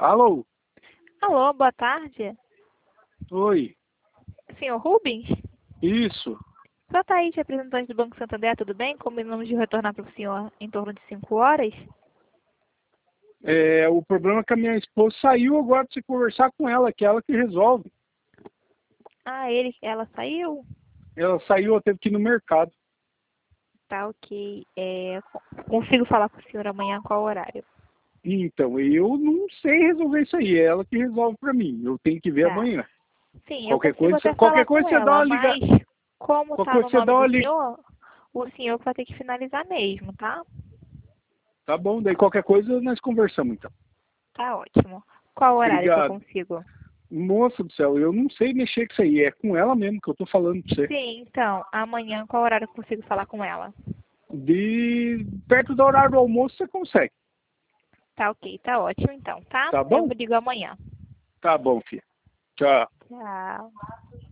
Alô? Alô, boa tarde. Oi. Senhor Rubens? Isso. Sou Thaís, representante do Banco Santander, tudo bem? Combinamos de retornar para o senhor em torno de 5 horas? O problema é que a minha esposa saiu agora pra você conversar com ela, que é ela que resolve. Ah, ela saiu? Ela saiu, eu teve que ir no mercado. Tá, ok. Consigo falar com o senhor amanhã qual horário? Então, eu não sei resolver isso aí, é ela que resolve pra mim. Eu tenho que ver Tá. amanhã. Sim, eu Qualquer consigo coisa, até qualquer falar coisa com você dá ela, uma liga, mas como qualquer tá coisa no você nome dá do uma liga. o senhor que vai ter que finalizar mesmo, tá? Tá bom, daí qualquer coisa nós conversamos então. Tá ótimo. Qual horário que eu Obrigado. consigo? Moça do céu, eu não sei mexer com isso aí, é com ela mesmo que eu tô falando pra você. Sim, então, amanhã qual horário eu consigo falar com ela? De perto do horário do almoço você consegue. Tá ok, tá ótimo então, tá? Tá Eu bom? me ligo amanhã. Tá bom, filha. Tchau. Tchau.